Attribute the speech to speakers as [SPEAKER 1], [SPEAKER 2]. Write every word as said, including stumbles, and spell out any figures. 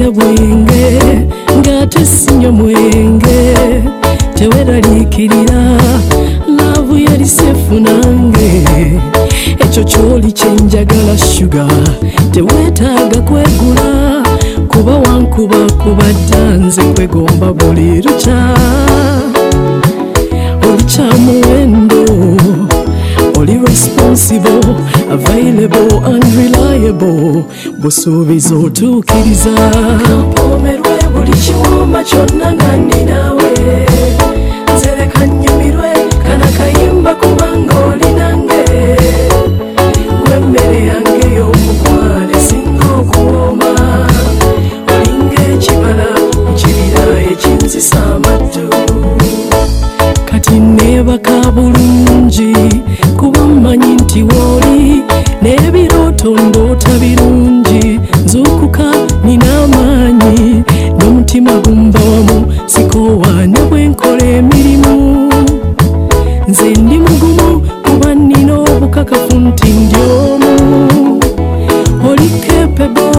[SPEAKER 1] tolya bwenge ng'ate sinywa mwenge teweraliikirira laavu yali sefu nange ekyo kyoli kyenjagala shuga teweetaaga kwegula kuba wankuba kuba ddanze kwegomba buli lukya oli kyamuwendo oli responsible available and reliable busuubiza otuukiriza kampomerwe buli kiwoma kyonna nga ndi naawe nzereka nnyumirwe kana kayimba kubanga oli nange gwe mmere yange y'omukwano esinga okuwooma olinga ekibala mu kibira ekinzisa